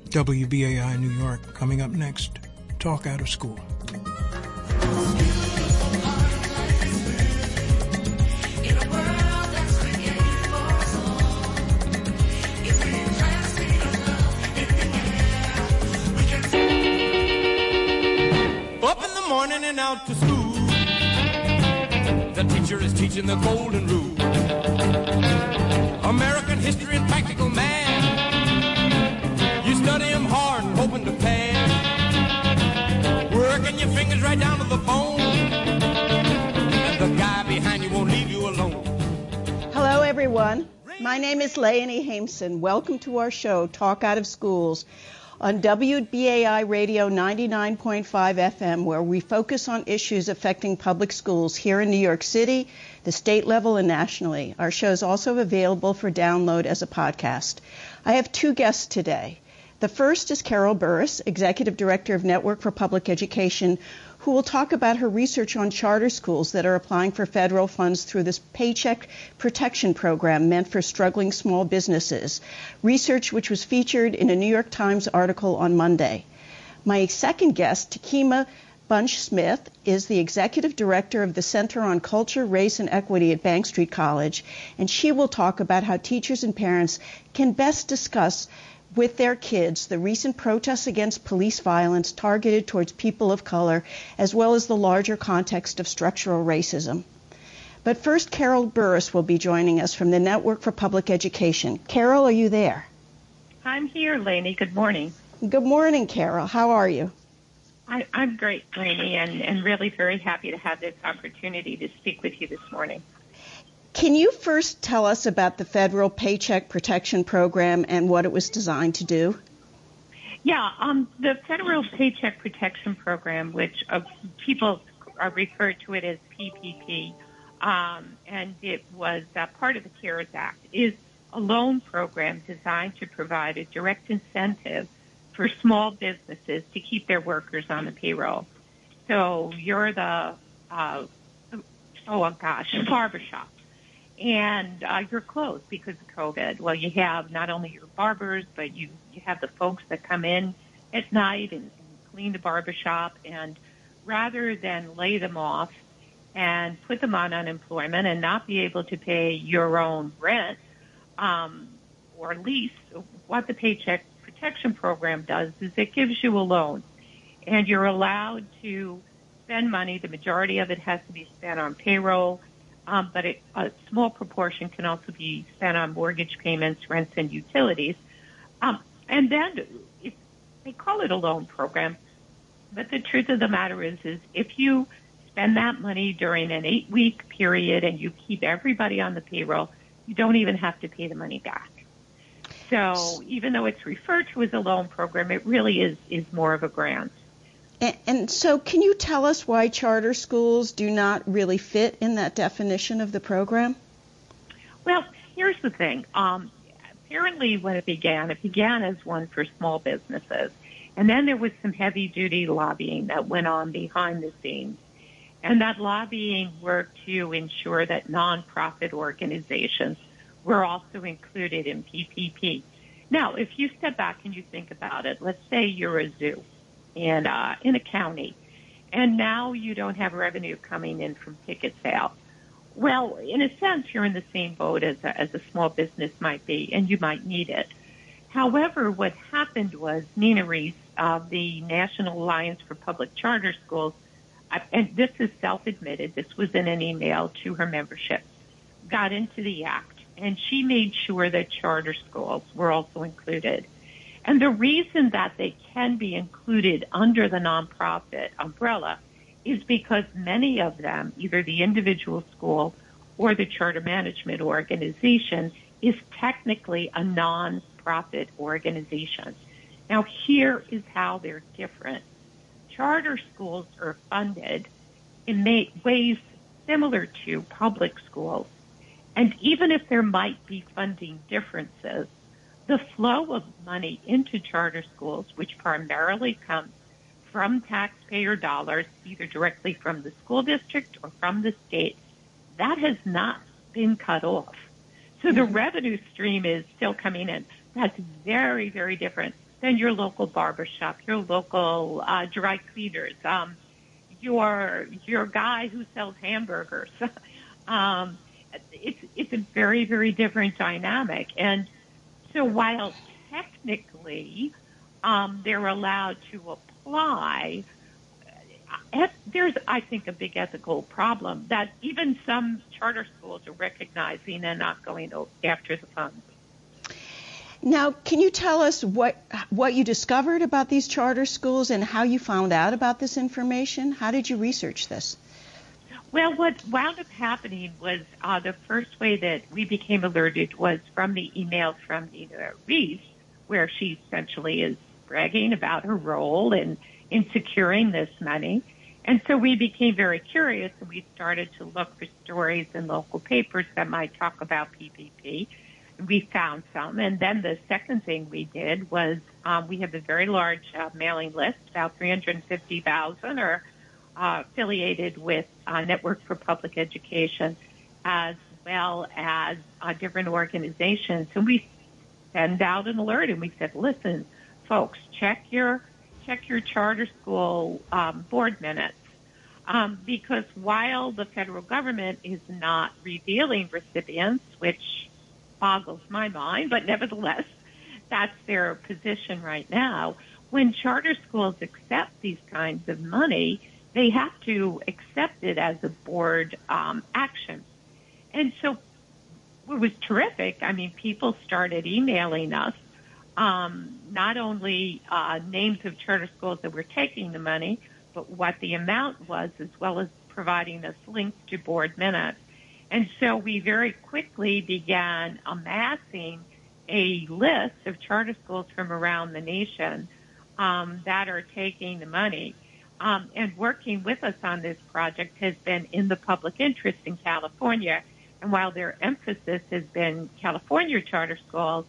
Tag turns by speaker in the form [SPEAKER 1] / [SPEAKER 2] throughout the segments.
[SPEAKER 1] WBAI New York. Coming up next, Talk Out of School.
[SPEAKER 2] Up in the morning and out to school. The teacher is teaching the golden rule. American history and practical math. You study them hard, hoping to pass. Working your fingers right down to the bone. And the guy behind you won't leave you alone.
[SPEAKER 3] Hello, everyone. My name is Leonie Hameson. Welcome to our show, Talk Out of Schools, on WBAI Radio 99.5 FM, where we focus on issues affecting public schools here in New York City, the state level, and nationally. Our show is also available for download as a podcast. I have two guests today. The first is Carol Burris, Executive Director of Network for Public Education, who will talk about her research on charter schools that are applying for federal funds through this Paycheck Protection Program meant for struggling small businesses, research which was featured in a New York Times article on Monday. My second guest, Takima Bunch-Smith, is the Executive Director of the Center on Culture, Race, and Equity at Bank Street College, and she will talk about how teachers and parents can best discuss with their kids the recent protests against police violence targeted towards people of color, as well as the larger context of structural racism. But first, Carol Burris will be joining us from the Network for Public Education. Carol, are you there?
[SPEAKER 4] I'm here, Lainey. Good morning.
[SPEAKER 3] Good morning, Carol. How are you?
[SPEAKER 4] I'm great, Lainey, and really very happy to have this opportunity to speak with you this morning.
[SPEAKER 3] Can you first tell us about the Federal Paycheck Protection Program and what it was designed to do?
[SPEAKER 4] Yeah, the Federal Paycheck Protection Program, which people refer to it as PPP, and it was part of the CARES Act, is a loan program designed to provide a direct incentive for small businesses to keep their workers on the payroll. So you're the, barbershop. And you're closed because of COVID. Well, you have not only your barbers, but you have the folks that come in at night and clean the barbershop. And rather than lay them off and put them on unemployment and not be able to pay your own rent or lease, what the Paycheck Protection Program does is it gives you a loan. And you're allowed to spend money. The majority of it has to be spent on payroll. But a small proportion can also be spent on mortgage payments, rents, and utilities. And then they call it a loan program, but the truth of the matter is if you spend that money during an 8-week period and you keep everybody on the payroll, you don't even have to pay the money back. So even though it's referred to as a loan program, it really is more of a grant.
[SPEAKER 3] And so can you tell us why charter schools do not really fit in that definition of the program?
[SPEAKER 4] Well, here's the thing. Apparently when it began as one for small businesses. And then there was some heavy-duty lobbying that went on behind the scenes. And that lobbying worked to ensure that nonprofit organizations were also included in PPP. Now, if you step back and you think about it, let's say you're a zoo in a county, and now you don't have revenue coming in from ticket sales. Well, in a sense, you're in the same boat as a small business might be, and you might need it. However, what happened was Nina Reese of the National Alliance for Public Charter Schools, and this is self-admitted, this was in an email to her membership, got into the act, and she made sure that charter schools were also included. And the reason that they can be included under the nonprofit umbrella is because many of them, either the individual school or the charter management organization, is technically a nonprofit organization. Now, here is how they're different. Charter schools are funded in ways similar to public schools. And even if there might be funding differences, the flow of money into charter schools, which primarily comes from taxpayer dollars, either directly from the school district or from the state, that has not been cut off. So the revenue stream is still coming in. That's very, very different then your local barbershop, your local dry cleaners, your guy who sells hamburgers. It's a very, very different dynamic. And so while technically they're allowed to apply, there's, I think, a big ethical problem that even some charter schools are recognizing and not going after the funds.
[SPEAKER 3] Now, can you tell us what you discovered about these charter schools and how you found out about this information? How did you research this?
[SPEAKER 4] Well, what wound up happening was the first way that we became alerted was from the emails from Nina Reese, where she essentially is bragging about her role in securing this money. And so we became very curious, and we started to look for stories in local papers that might talk about PPP. We found some. And then the second thing we did was we have a very large mailing list, about 350,000 are affiliated with Network for Public Education, as well as different organizations. And we send out an alert, and we said, listen, folks, check your charter school board minutes. Because while the federal government is not revealing recipients, which boggles my mind, but nevertheless, that's their position right now. When charter schools accept these kinds of money, they have to accept it as a board action. And so it was terrific. I mean, people started emailing us, not only names of charter schools that were taking the money, but what the amount was, as well as providing us links to board minutes. And so we very quickly began amassing a list of charter schools from around the nation that are taking the money. And working with us on this project has been in the public interest in California. And while their emphasis has been California charter schools,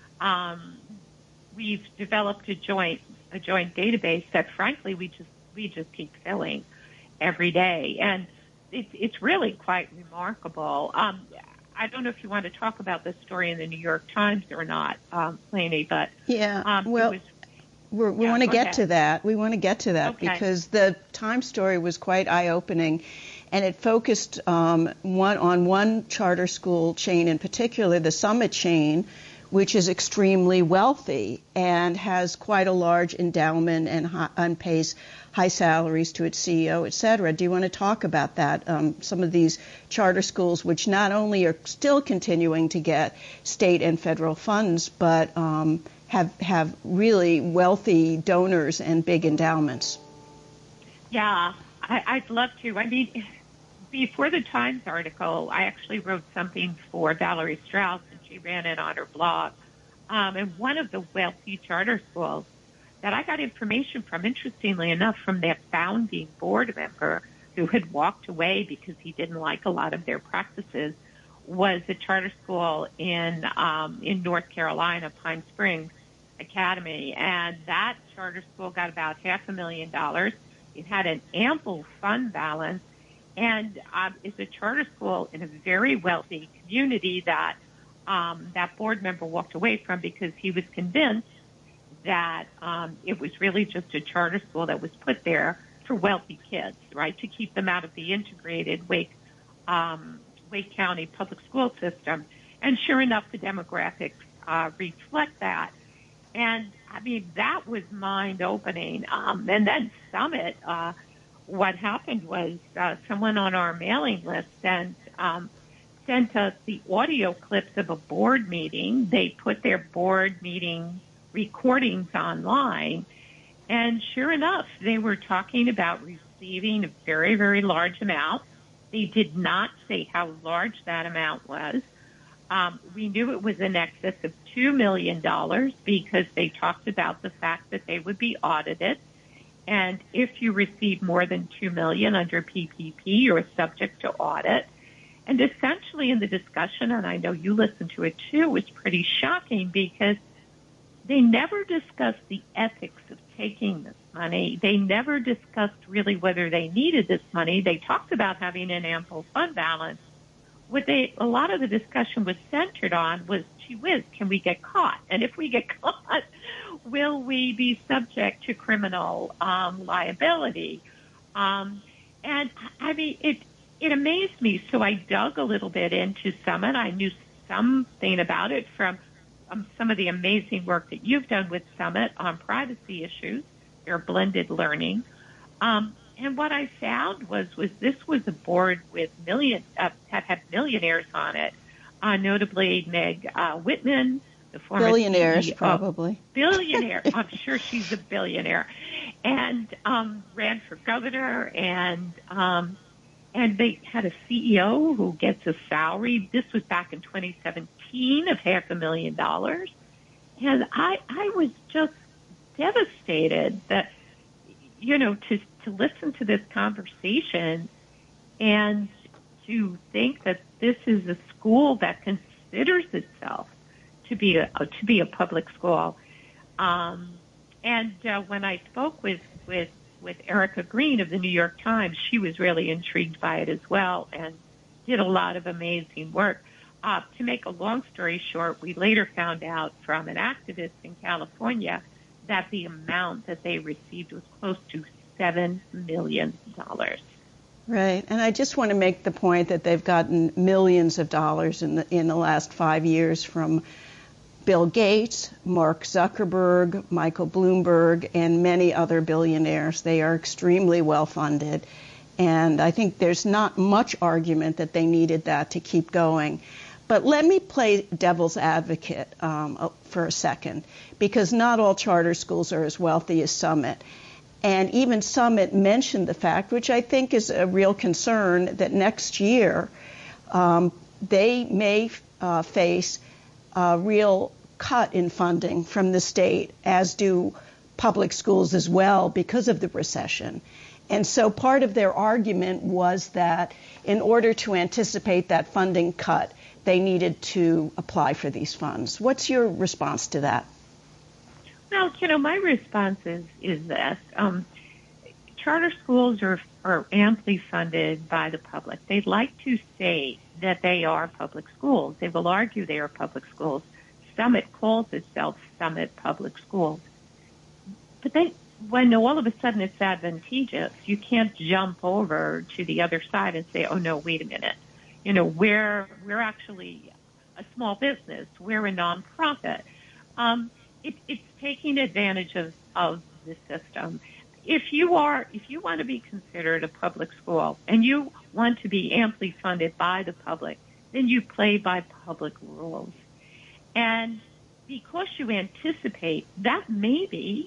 [SPEAKER 4] we've developed a joint database that, frankly, we just keep filling every day. And it's really quite remarkable. I don't know if you want to talk about this story in the New York Times or not, Lainey, but
[SPEAKER 3] yeah, well, we want to get to that. We want to get to that because the Times story was quite eye-opening, and it focused on one charter school chain in particular, the Summit chain, which is extremely wealthy and has quite a large endowment and pays high salaries to its CEO, et cetera. Do you want to talk about that? Some of these charter schools, which not only are still continuing to get state and federal funds, but have really wealthy donors and big endowments.
[SPEAKER 4] Yeah, I'd love to. I mean, before the Times article, I actually wrote something for Valerie Strauss, and she ran it on her blog. And one of the wealthy charter schools that I got information from, interestingly enough, from their founding board member who had walked away because he didn't like a lot of their practices, was a charter school in North Carolina, Pine Springs Academy. And that charter school got about $500,000. It had an ample fund balance, and it's a charter school in a very wealthy community that that board member walked away from because he was convinced that it was really just a charter school that was put there for wealthy kids, right, to keep them out of the integrated Wake County public school system. And sure enough, the demographics reflect that. And, I mean, that was mind-opening. And then Summit, what happened was someone on our mailing list sent us the audio clips of a board meeting. They put their board meeting recordings online, and sure enough, they were talking about receiving a very, very large amount. They did not say how large that amount was. We knew it was in excess of $2 million because they talked about the fact that they would be audited. And if you receive more than $2 million under PPP, you're subject to audit. And essentially in the discussion, and I know you listened to it too, was pretty shocking because they never discussed the ethics of taking this money. They never discussed really whether they needed this money. They talked about having an ample fund balance. A lot of the discussion was centered on was, gee whiz, can we get caught? And if we get caught, will we be subject to criminal liability? And I mean, it amazed me. So I dug a little bit into Summit. I knew something about it from some of the amazing work that you've done with Summit on privacy issues, your blended learning. And what I found was this was a board with that had millionaires on it, notably Meg Whitman, the former
[SPEAKER 3] billionaires,
[SPEAKER 4] CEO,
[SPEAKER 3] probably.
[SPEAKER 4] Billionaire. I'm sure she's a billionaire. And ran for governor, and they had a CEO who gets a salary. This was back in 2017 of $500,000. And I was just devastated that, to listen to this conversation and to think that this is a school that considers itself to be a public school. And when I spoke with Erica Green of the New York Times, she was really intrigued by it as well and did a lot of amazing work. To make a long story short, we later found out from an activist in California that the amount that they received was close to $7 million.
[SPEAKER 3] Right, and I just want to make the point that they've gotten millions of dollars in the last 5 years from Bill Gates, Mark Zuckerberg, Michael Bloomberg, and many other billionaires. They are extremely well funded, and I think there's not much argument that they needed that to keep going. But let me play devil's advocate for a second, because not all charter schools are as wealthy as Summit. And even Summit mentioned the fact, which I think is a real concern, that next year they may face a real cut in funding from the state, as do public schools as well, because of the recession. And so part of their argument was that in order to anticipate that funding cut, they needed to apply for these funds. What's your response to that?
[SPEAKER 4] Well, my response is this. Charter schools are amply funded by the public. They'd like to say that they are public schools. They will argue they are public schools. Summit calls itself Summit Public Schools. But then when all of a sudden it's advantageous, you can't jump over to the other side and say, oh, no, wait a minute. We're actually a small business. We're a nonprofit. It's taking advantage of the system. If you want to be considered a public school and you want to be amply funded by the public, then you play by public rules. And because you anticipate that maybe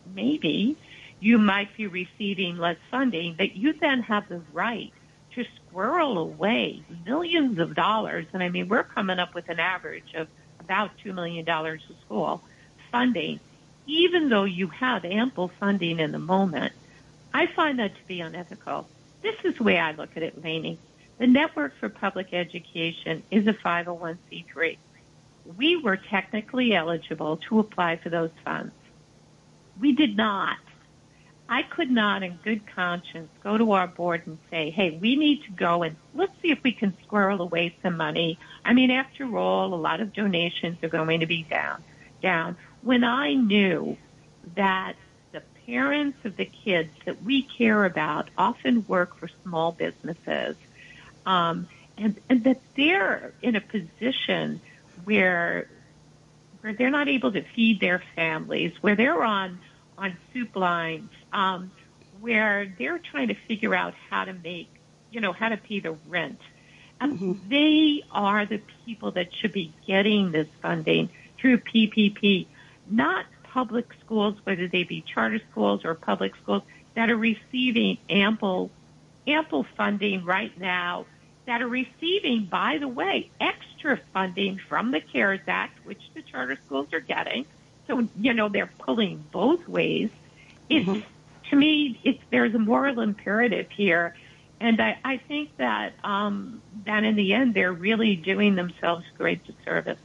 [SPEAKER 4] you might be receiving less funding, that you then have the right to squirrel away millions of dollars. And I mean, we're coming up with an average of about $2 million a school funding, even though you have ample funding in the moment. I find that to be unethical. This is the way I look at it, Lainey. The Network for Public Education is a 501c3. We were technically eligible to apply for those funds. We did not. I could not in good conscience go to our board and say, hey, we need to go and let's see if we can squirrel away some money. I mean, after all, a lot of donations are going to be down. When I knew that the parents of the kids that we care about often work for small businesses, and that they're in a position where they're not able to feed their families, where they're on soup lines, where they're trying to figure out how to make, how to pay the rent. They are the people that should be getting this funding through PPP, not public schools, whether they be charter schools or public schools, that are receiving ample funding right now, that are receiving, by the way, extra funding from the CARES Act, which the charter schools are getting. So, they're pulling both ways. To me, there's a moral imperative here. And I think that in the end, they're really doing themselves great disservice.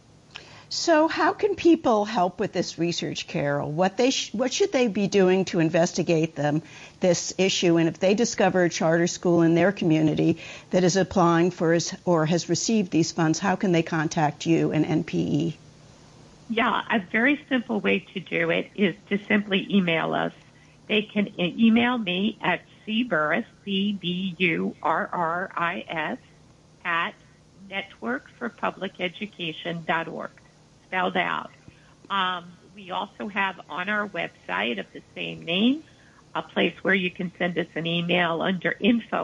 [SPEAKER 3] So how can people help with this research, Carol? What should they be doing to investigate this issue? And if they discover a charter school in their community that is applying for or has received these funds, how can they contact you and NPE?
[SPEAKER 4] Yeah, a very simple way to do it is to simply email us. They can email me at cburris, CBURRIS, at networkforpubliceducation.org, spelled out. We also have on our website of the same name a place where you can send us an email under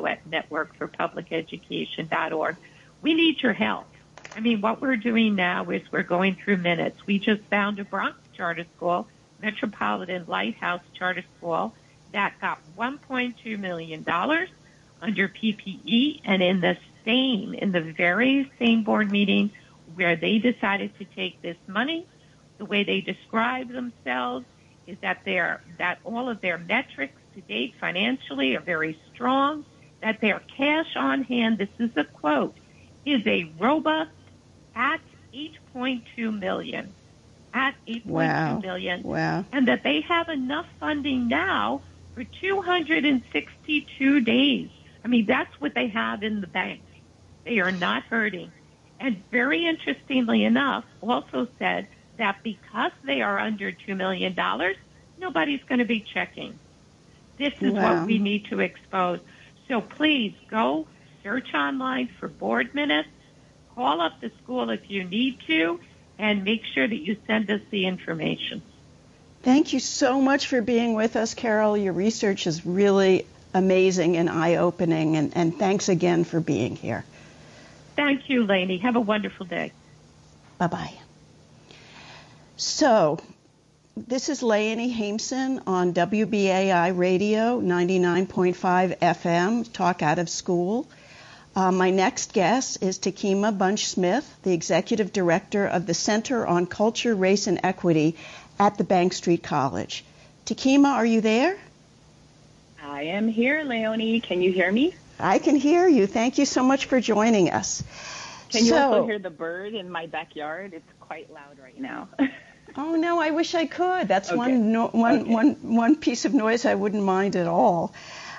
[SPEAKER 4] info@networkforpubliceducation.org. We need your help. I mean, what we're doing now is we're going through minutes. We just found a Bronx charter school, Metropolitan Lighthouse Charter School, that got $1.2 million under PPE, and in the very same board meeting where they decided to take this money, the way they describe themselves is that all of their metrics to date financially are very strong, that their cash on hand, this is a quote, is a robust at $8.2 million. At $8.2 million.
[SPEAKER 3] Wow.
[SPEAKER 4] And that they have enough funding now for 262 days. I mean, that's what they have in the bank. They are not hurting. And very interestingly enough, also said that because they are under $2 million, nobody's going to be checking. This is what we need to expose. So please go search online for board minutes, call up the school if you need to, and make sure that you send us the information.
[SPEAKER 3] Thank you so much for being with us, Carol. Your research is really amazing and eye-opening, and thanks again for being here.
[SPEAKER 4] Thank you, Lainey. Have a wonderful day.
[SPEAKER 3] Bye-bye. So, this is Lainey Hameson on WBAI Radio, 99.5 FM, Talk Out of School. My next guest is Takima Bunch-Smith, the Executive Director of the Center on Culture, Race, and Equity at the Bank Street College. Takima, are you there?
[SPEAKER 5] I am here, Leonie. Can you hear me?
[SPEAKER 3] I can hear you. Thank you so much for joining us.
[SPEAKER 5] Can you also hear the bird in my backyard? It's quite loud right now.
[SPEAKER 3] Oh, no, I wish I could. That's
[SPEAKER 5] okay.
[SPEAKER 3] one piece of noise I wouldn't mind at all.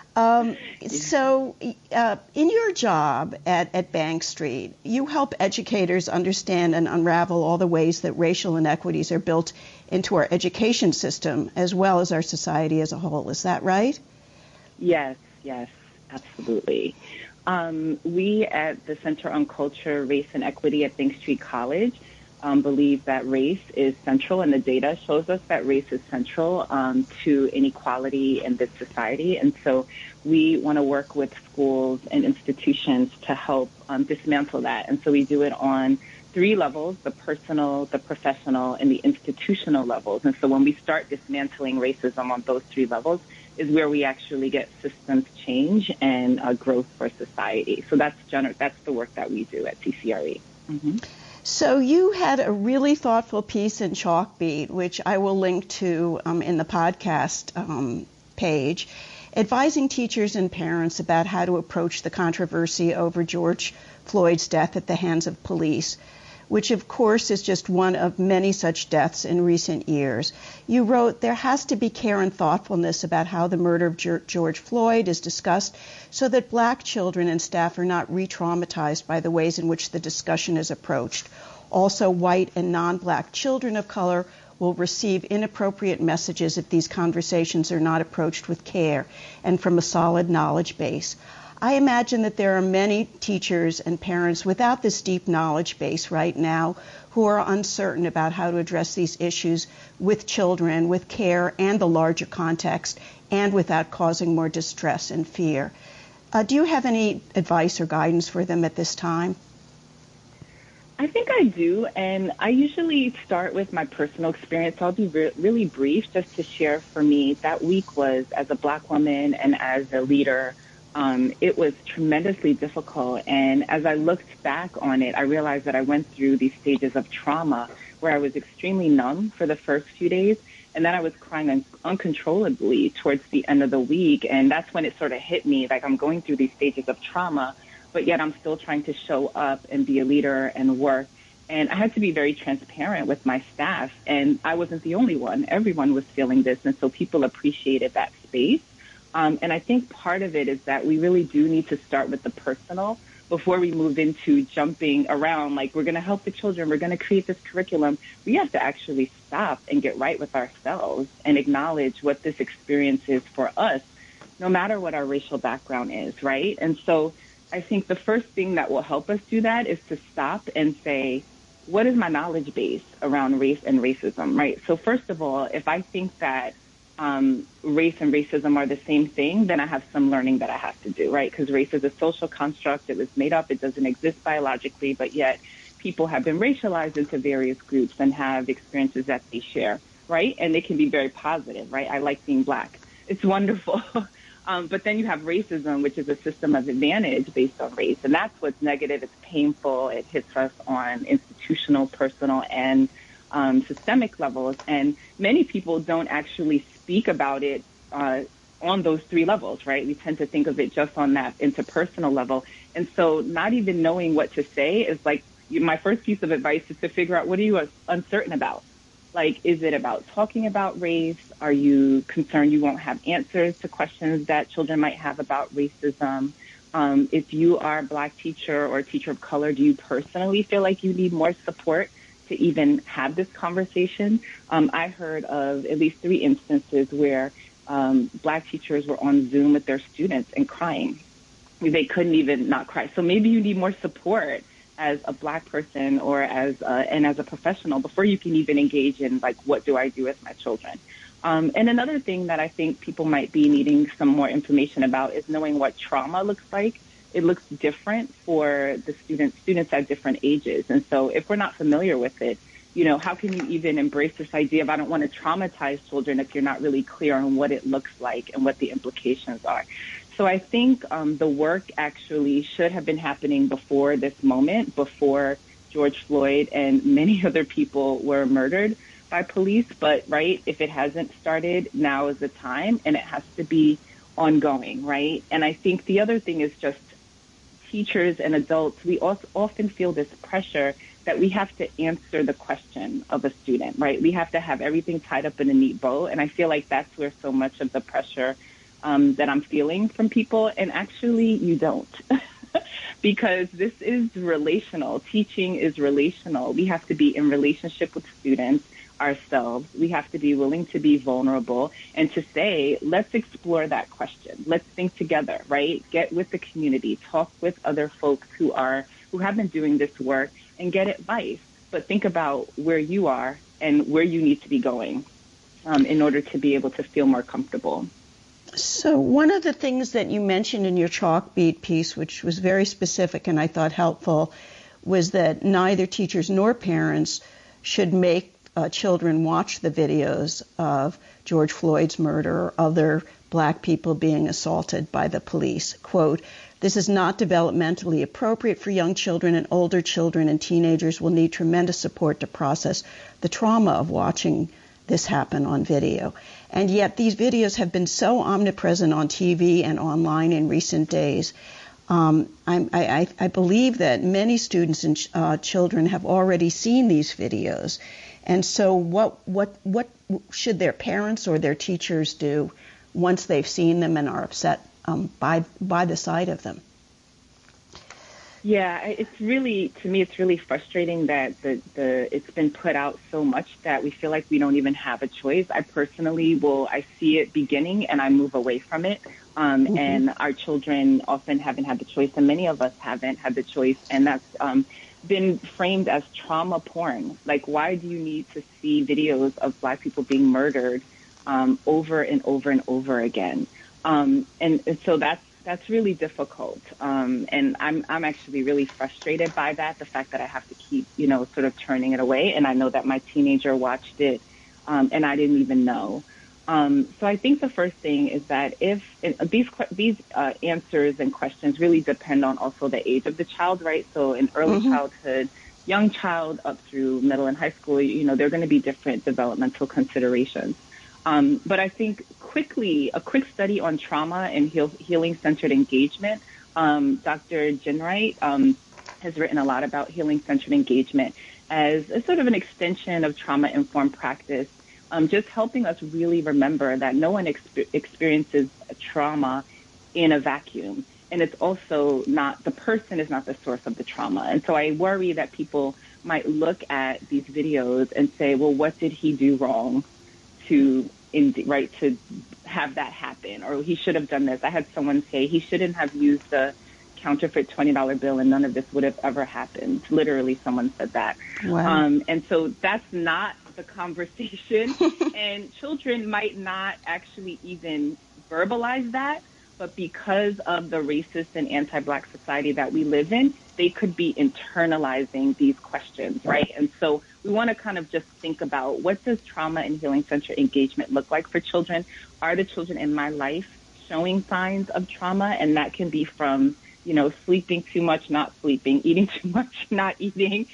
[SPEAKER 3] So in your job at Bank Street, you help educators understand and unravel all the ways that racial inequities are built into our education system as well as our society as a whole. Is that right?
[SPEAKER 5] Yes, absolutely. We at the Center on Culture, Race, and Equity at Bank Street College believe that race is central, and the data shows us that race is central to inequality in this society. And so we want to work with schools and institutions to help dismantle that. And so we do it on 3 levels: the personal, the professional, and the institutional levels. And so when we start dismantling racism on those 3 levels is where we actually get systems change and growth for society. So that's the work that we do at CCRE. Mm-hmm.
[SPEAKER 3] So you had a really thoughtful piece in Chalkbeat, which I will link to in the podcast page, advising teachers and parents about how to approach the controversy over George Floyd's death at the hands of police, which of course is just one of many such deaths in recent years. You wrote, there has to be care and thoughtfulness about how the murder of George Floyd is discussed so that black children and staff are not re-traumatized by the ways in which the discussion is approached. Also, white and non-black children of color will receive inappropriate messages if these conversations are not approached with care and from a solid knowledge base. I imagine that there are many teachers and parents without this deep knowledge base right now who are uncertain about how to address these issues with children, with care and the larger context, and without causing more distress and fear. Do you have any advice or guidance for them at this time?
[SPEAKER 5] I think I do, and I usually start with my personal experience. I'll be really brief just to share for me. That week was, as a black woman and as a leader, it was tremendously difficult. And as I looked back on it, I realized that I went through these stages of trauma where I was extremely numb for the first few days. And then I was crying uncontrollably towards the end of the week. And that's when it sort of hit me, like I'm going through these stages of trauma, but yet I'm still trying to show up and be a leader and work. And I had to be very transparent with my staff. And I wasn't the only one. Everyone was feeling this. And so people appreciated that space. And I think part of it is that we really do need to start with the personal before we move into jumping around, like we're going to help the children, we're going to create this curriculum, we have to actually stop and get right with ourselves and acknowledge what this experience is for us, no matter what our racial background is, right? And so I think the first thing that will help us do that is to stop and say, what is my knowledge base around race and racism, right? So first of all, if I think that race and racism are the same thing, then I have some learning that I have to do, right? Because race is a social construct. It was made up. It doesn't exist biologically, but yet people have been racialized into various groups and have experiences that they share, right? And they can be very positive, right? I like being Black. It's wonderful. But then you have racism, which is a system of advantage based on race. And that's what's negative. It's painful. It hits us on institutional, personal, and systemic levels. And many people don't actually speak about it on those three levels, right? We tend to think of it just on that interpersonal level. And so not even knowing what to say is like, my first piece of advice is to figure out, what are you uncertain about? Like, is it about talking about race? Are you concerned you won't have answers to questions that children might have about racism? If you are a Black teacher or a teacher of color, do you personally feel like you need more support to even have this conversation? I heard of at least 3 instances where Black teachers were on Zoom with their students and crying. They couldn't even not cry. So maybe you need more support as a Black person or as a professional before you can even engage in, like, what do I do with my children? And another thing that I think people might be needing some more information about is knowing what trauma looks like. It looks different for the students at different ages. And so if we're not familiar with it, you know, how can you even embrace this idea of, I don't want to traumatize children if you're not really clear on what it looks like and what the implications are? So I think the work actually should have been happening before this moment, before George Floyd and many other people were murdered by police. But, right, if it hasn't started, now is the time, and it has to be ongoing, right? And I think the other thing is just teachers and adults, we also often feel this pressure that we have to answer the question of a student, right? We have to have everything tied up in a neat bow. And I feel like that's where so much of the pressure that I'm feeling from people. And actually, you don't. Because this is relational. Teaching is relational. We have to be in relationship with students ourselves. We have to be willing to be vulnerable and to say, let's explore that question. Let's think together, right? Get with the community, talk with other folks who have been doing this work and get advice. But think about where you are and where you need to be going in order to be able to feel more comfortable.
[SPEAKER 3] So one of the things that you mentioned in your Chalkbeat piece, which was very specific and I thought helpful, was that neither teachers nor parents should make children watch the videos of George Floyd's murder or other Black people being assaulted by the police. Quote, "This is not developmentally appropriate for young children, and older children and teenagers will need tremendous support to process the trauma of watching this happen on video." And yet these videos have been so omnipresent on TV and online in recent days. I believe that many students and children have already seen these videos. And so what should their parents or their teachers do once they've seen them and are upset by the sight of them?
[SPEAKER 5] Yeah, it's really frustrating that it's been put out so much that we feel like we don't even have a choice. I personally I see it beginning and I move away from it. And our children often haven't had the choice, and many of us haven't had the choice, and that's been framed as trauma porn. Like, why do you need to see videos of Black people being murdered over and over and over again? And so that's really difficult. And I'm actually really frustrated by that, the fact that I have to keep, sort of turning it away. And I know that my teenager watched it, and I didn't even know. So I think the first thing is that if these answers and questions really depend on also the age of the child, right? So in early childhood, young child up through middle and high school, there are going to be different developmental considerations. But I think a quick study on trauma and healing-centered engagement. Dr. Ginwright has written a lot about healing-centered engagement as a sort of an extension of trauma-informed practice, just helping us really remember that no one experiences trauma in a vacuum. And it's also not, the person is not the source of the trauma. And so I worry that people might look at these videos and say, well, what did he do wrong to have that happen? Or he should have done this. I had someone say he shouldn't have used the counterfeit $20 bill and none of this would have ever happened. Literally, someone said that.
[SPEAKER 3] Wow.
[SPEAKER 5] And so that's not the conversation. And children might not actually even verbalize that, but because of the racist and anti-Black society that we live in, they could be internalizing these questions, right? And so we want to kind of just think about, what does trauma and healing center engagement look like for children? Are the children in my life showing signs of trauma? And that can be from, sleeping too much, not sleeping, eating too much, not eating,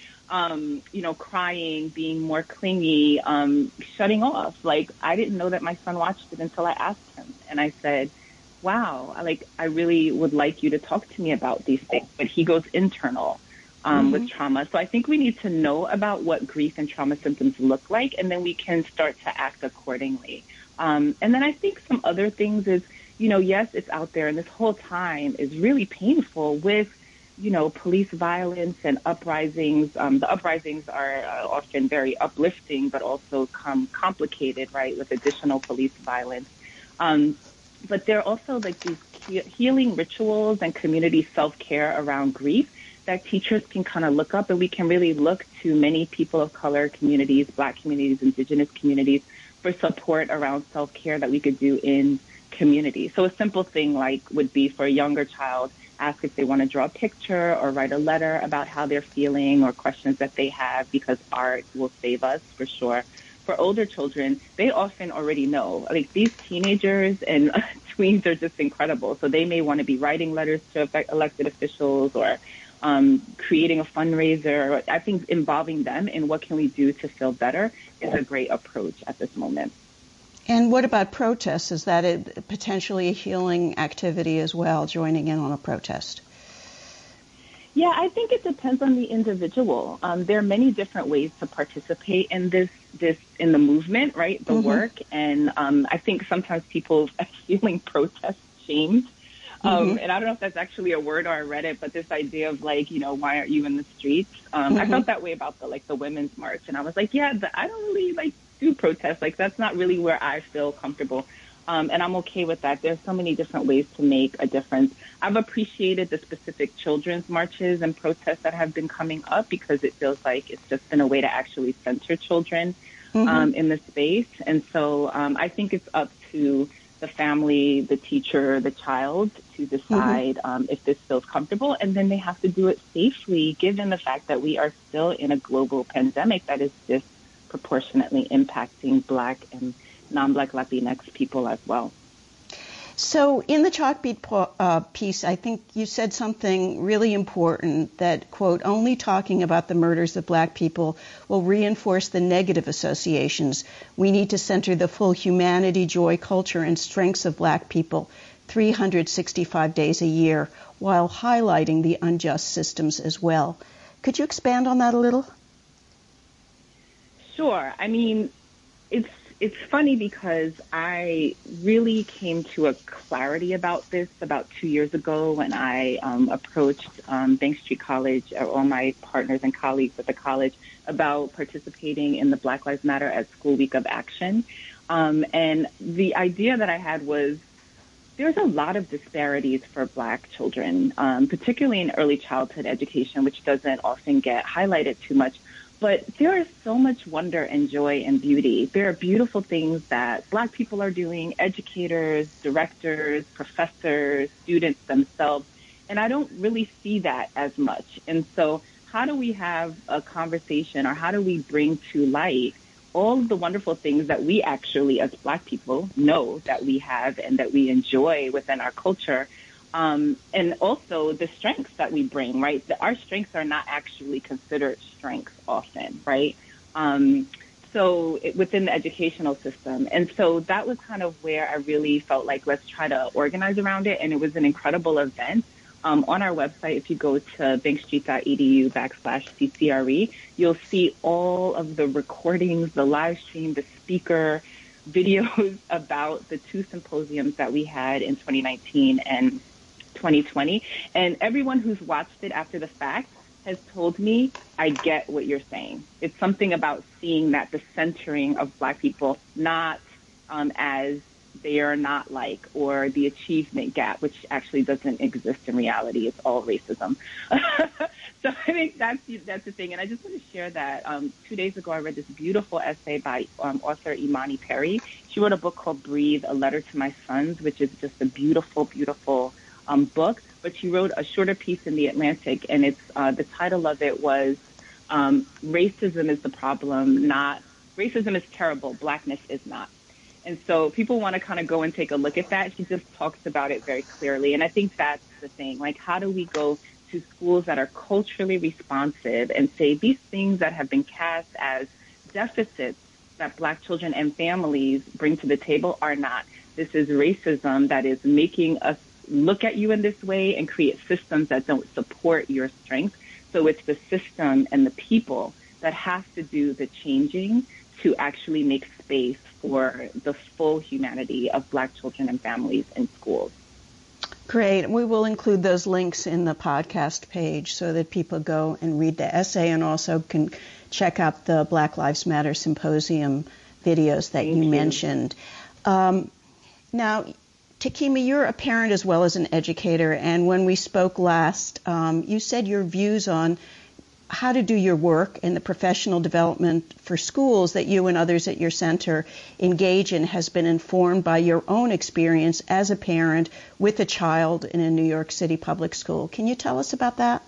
[SPEAKER 5] crying, being more clingy, shutting off. Like, I didn't know that my son watched it until I asked him. And I said, wow, I really would like you to talk to me about these things. But he goes internal with trauma. So I think we need to know about what grief and trauma symptoms look like, and then we can start to act accordingly. And then I think some other things is, yes, it's out there, and this whole time is really painful with, police violence and uprisings. The uprisings are often very uplifting, but also complicated, right, with additional police violence. But there are also like these healing rituals and community self-care around grief that teachers can kind of look up, and we can really look to many people of color communities, Black communities, Indigenous communities for support around self-care that we could do in community. So a simple thing would be for a younger child, ask if they want to draw a picture or write a letter about how they're feeling or questions that they have, because art will save us for sure. For older children, they often already know. Like, these teenagers and tweens are just incredible. So they may want to be writing letters to elected officials or creating a fundraiser. I think involving them in what can we do to feel better is a great approach at this moment.
[SPEAKER 3] And what about protests? Is that potentially a healing activity as well, joining in on a protest?
[SPEAKER 5] Yeah, I think it depends on the individual. There are many different ways to participate in this in the movement, right? The work. And I think sometimes people are feeling protest shamed. And I don't know if that's actually a word or I read it, but this idea of why aren't you in the streets? I felt that way about the Women's March. And I was like, yeah, I don't really do protest. That's not really where I feel comfortable. And I'm okay with that. There's so many different ways to make a difference. I've appreciated the specific children's marches and protests that have been coming up, because it feels like it's just been a way to actually center children in the space. And so I think it's up to the family, the teacher, the child to decide if this feels comfortable. And then they have to do it safely, given the fact that we are still in a global pandemic that is disproportionately impacting Black and non-Black Latinx people as well.
[SPEAKER 3] So in the Chalkbeat piece, I think you said something really important that, quote, only talking about the murders of Black people will reinforce the negative associations. We need to center the full humanity, joy, culture, and strengths of Black people 365 days a year, while highlighting the unjust systems as well. Could you expand on that a little? Sure.
[SPEAKER 5] I mean, it's funny because I really came to a clarity about this about 2 years ago when I approached Bank Street College, all my partners and colleagues at the college, about participating in the Black Lives Matter at School Week of Action. And the idea that I had was there's a lot of disparities for Black children, particularly in early childhood education, which doesn't often get highlighted too much. But there is so much wonder and joy and beauty. There are beautiful things that Black people are doing, educators, directors, professors, students themselves. And I don't really see that as much. And so how do we have a conversation, or how do we bring to light all of the wonderful things that we actually, as Black people, know that we have and that we enjoy within our culture? And also the strengths that we bring, right? Our strengths are not actually considered strengths often, right? So within the educational system. And so that was kind of where I really felt like, let's try to organize around it. And it was an incredible event. On our website, if you go to bankstreet.edu/CCRE, you'll see all of the recordings, the live stream, the speaker videos about the two symposiums that we had in 2019 and 2020. And everyone who's watched it after the fact has told me, I get what you're saying. It's something about seeing that the centering of Black people, not as they are not like, or the achievement gap, which actually doesn't exist in reality. It's all racism. So I think that's the thing. And I just want to share that 2 days ago, I read this beautiful essay by author Imani Perry. She wrote a book called Breathe, A Letter to My Sons, which is just a beautiful, beautiful book. But she wrote a shorter piece in The Atlantic, and it's the title of it was Racism is the Problem, not Racism is Terrible, Blackness is Not. And so people want to kind of go and take a look at that. She just talks about it very clearly. And I think that's the thing. Like, how do we go to schools that are culturally responsive and say these things that have been cast as deficits that Black children and families bring to the table are not. This is racism that is making us look at you in this way and create systems that don't support your strength. So it's the system and the people that have to do the changing to actually make space for the full humanity of Black children and families in schools.
[SPEAKER 3] Great. We will include those links in the podcast page so that people go and read the essay and also can check out the Black Lives Matter Symposium videos that you mentioned. Now, Takemi, you're a parent as well as an educator, and when we spoke last, you said your views on how to do your work and the professional development for schools that you and others at your center engage in has been informed by your own experience as a parent with a child in a New York City public school. Can you tell us about that?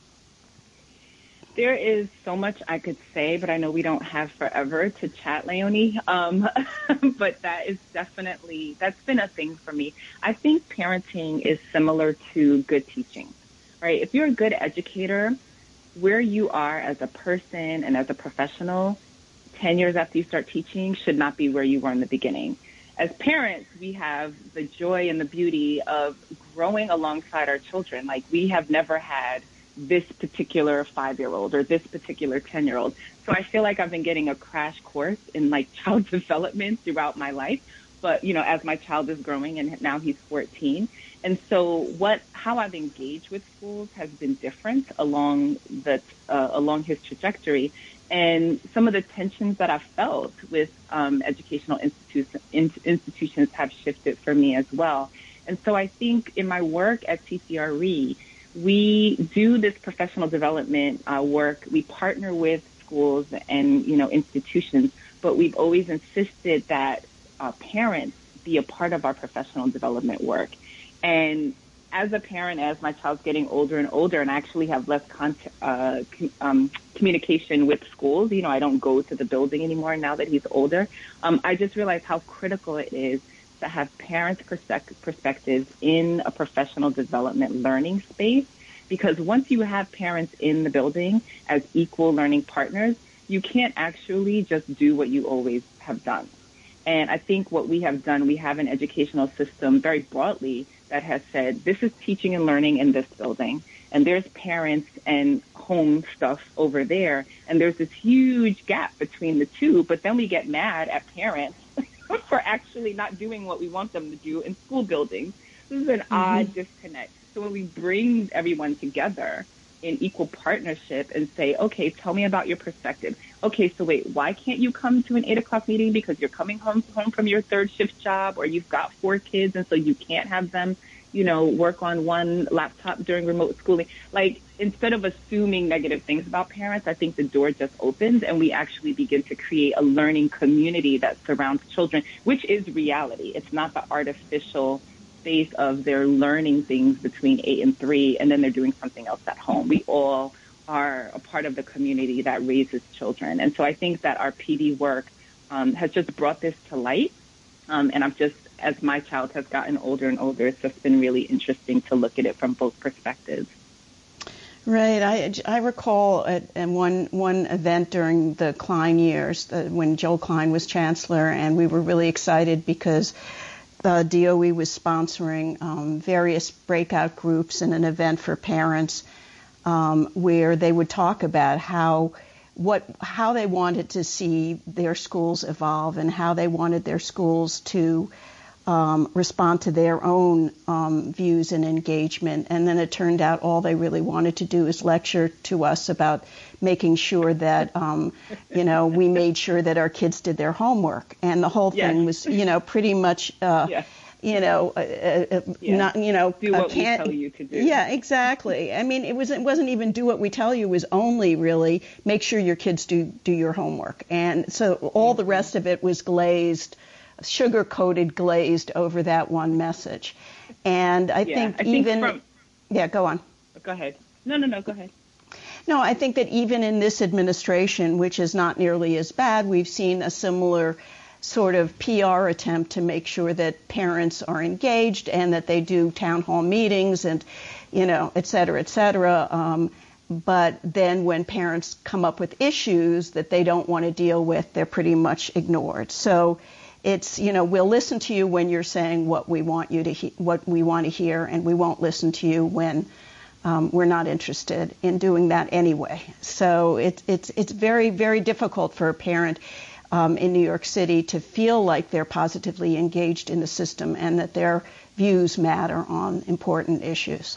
[SPEAKER 5] There is so much I could say, but I know we don't have forever to chat, Leonie. But that is definitely, that's been a thing for me. I think parenting is similar to good teaching, right? If you're a good educator, where you are as a person and as a professional 10 years after you start teaching should not be where you were in the beginning. As parents, we have the joy and the beauty of growing alongside our children. Like, we have never had this particular 5-year-old or this particular 10-year-old. So I feel like I've been getting a crash course in like child development throughout my life. But, you know, as my child is growing and now he's 14. And so how I've engaged with schools has been different along his trajectory. And some of the tensions that I've felt with educational institutions have shifted for me as well. And so I think in my work at CCRE, we do this professional development work. We partner with schools and, you know, institutions, but we've always insisted that parents be a part of our professional development work. And as a parent, as my child's getting older and older, and I actually have less communication with schools, you know, I don't go to the building anymore now that he's older. I just realized how critical it is to have parents' perspectives in a professional development learning space, because once you have parents in the building as equal learning partners, you can't actually just do what you always have done. And I think what we have done, we have an educational system very broadly that has said, this is teaching and learning in this building, and there's parents and home stuff over there, and there's this huge gap between the two, but then we get mad at parents for actually not doing what we want them to do in school buildings. This is an odd disconnect. So when we bring everyone together in equal partnership and say, okay, tell me about your perspective. Okay, so wait, why can't you come to an 8 o'clock meeting because you're coming home from your third shift job, or you've got 4 kids and so you can't have them, you know, work on one laptop during remote schooling? Like, instead of assuming negative things about parents, I think the door just opens and we actually begin to create a learning community that surrounds children, which is reality. It's not the artificial space of they're learning things between 8 and 3 and then they're doing something else at home. We all are a part of the community that raises children. And so I think that our PD work has just brought this to light. And I've just, as my child has gotten older and older, it's just been really interesting to look at it from both perspectives.
[SPEAKER 3] Right. I recall at one event during the Klein years when Joel Klein was chancellor, and we were really excited because the DOE was sponsoring various breakout groups and an event for parents where they would talk about how they wanted to see their schools evolve and how they wanted their schools to respond to their own views and engagement. And then it turned out all they really wanted to do is lecture to us about making sure that, we made sure that our kids did their homework. And the whole thing was, pretty much, not,
[SPEAKER 5] do what we tell you to do.
[SPEAKER 3] Yeah, exactly. I mean, it wasn't even do what we tell you. It was only really make sure your kids do your homework. And so all the rest of it was sugar-coated, glazed over that one message. And I think go on.
[SPEAKER 5] Go ahead. No, go ahead.
[SPEAKER 3] No, I think that even in this administration, which is not nearly as bad, we've seen a similar sort of PR attempt to make sure that parents are engaged and that they do town hall meetings and, et cetera, et cetera. But then when parents come up with issues that they don't want to deal with, they're pretty much ignored. So it's, we'll listen to you when you're saying what we want you to what we want to hear, and we won't listen to you when we're not interested in doing that anyway. So it's very, very difficult for a parent in New York City to feel like they're positively engaged in the system and that their views matter on important issues.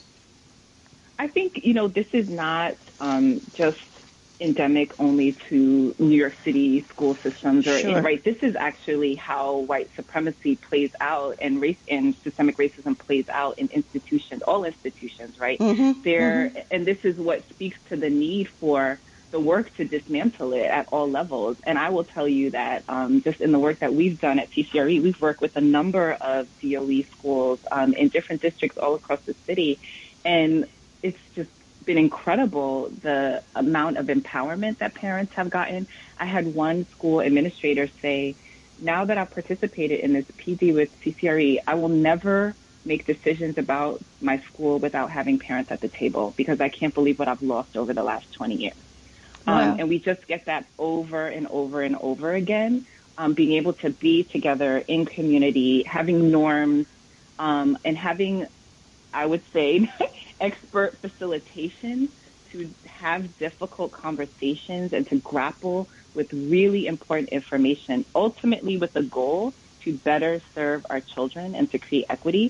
[SPEAKER 5] I think, this is not just endemic only to New York City school systems,
[SPEAKER 3] Sure.
[SPEAKER 5] Right? This is actually how white supremacy plays out and race and systemic racism plays out in institutions, all institutions, right?
[SPEAKER 3] Mm-hmm.
[SPEAKER 5] And this is what speaks to the need for the work to dismantle it at all levels. And I will tell you that just in the work that we've done at CCRE, we've worked with a number of DOE schools in different districts all across the city, and it's just been incredible the amount of empowerment that parents have gotten. I had one school administrator say, now that I've participated in this PD with CCRE, I will never make decisions about my school without having parents at the table because I can't believe what I've lost over the last 20 years.
[SPEAKER 3] Wow.
[SPEAKER 5] And we just get that over and over and over again, being able to be together in community, having norms, and having, I would say, expert facilitation to have difficult conversations and to grapple with really important information, ultimately with the goal to better serve our children and to create equity.